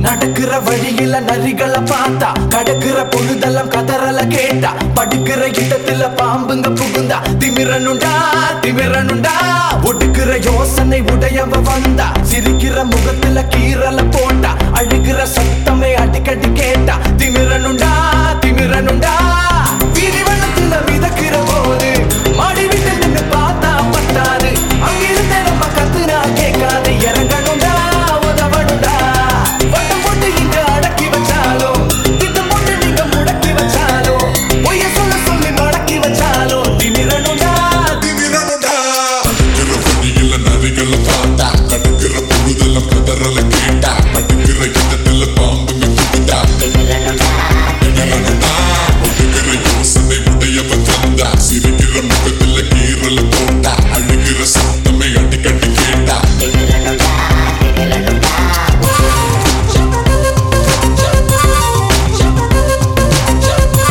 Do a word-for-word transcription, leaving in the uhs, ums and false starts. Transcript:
நடக்கிற வழியில நரிகளை பார்த்தா கடக்கிற பொழுதெல்லாம் கதறல கேட்டா படுக்கிற இடத்துல பாம்புங்க புகுந்தா திமிரனுண்டா திமிரனுண்டா ஒடுக்கிற யோசனை உடையவ வந்தா சிரிக்கிற முகத்துல கீரல போட்டா